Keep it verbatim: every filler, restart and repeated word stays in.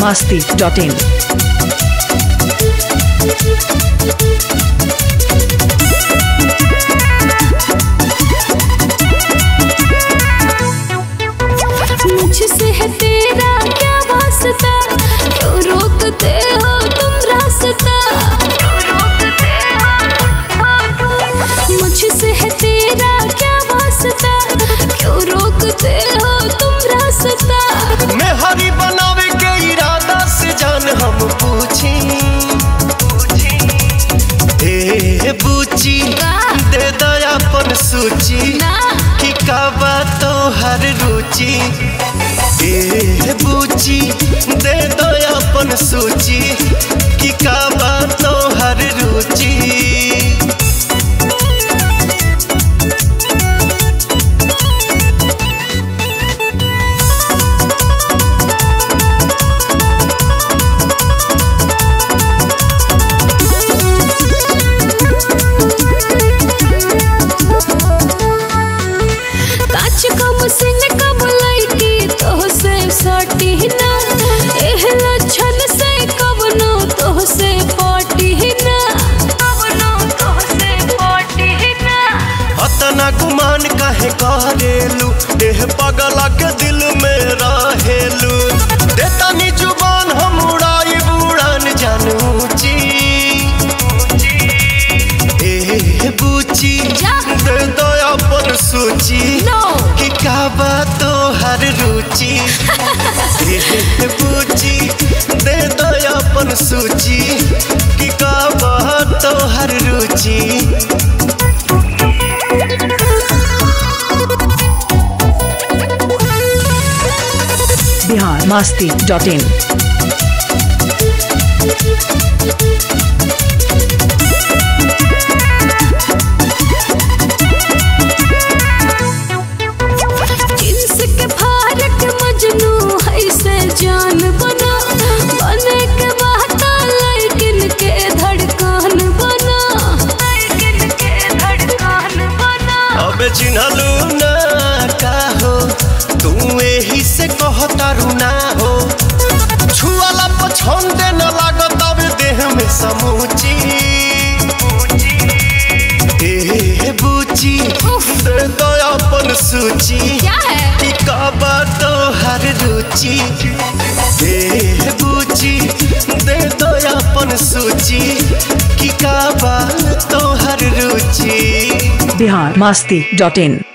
masti dot in. मुझसे है तेरा क्या वास्ता, क्यों रोकते हो तुम रास्ता, मुझसे है तेरा क्या वास्ता, क्यों रोकते हो तुम रास्ता। मैं हरी बनावे के इरादा से जान हम पूछी, ए बूची दे दया पर सूची कि का बातो हर रुचि, ए बूची दे दया पर सूची कि का बातो हर रुचि। गुमान काहे करेलू देह पगला के दिल में रहेलू, देता नी जुबान हम उड़ाई बुड़ान जानूची, ए बूची दे दो अपन सूची कि का बातो हर रुचि, ए बूची दे दो अपन सूची कि का बातो हर रुचि। Bihar masti dot in. जिन्स के भारत मजनू ऐसे जान बना, बने के बहता लेकिन के धड़कन बना, लेकिन के धड़कन बना। अबे चिन्हलू ना का हो तू एही से कहता रुना हो, छुआला पछंदे न लागत अब देह में समूची, ए बूची दे दो अपन सूची कि का बातो हर रुचि, ए बूची दे दो अपन सूची कि का बातो हर रुचि। Bihar masti dot in.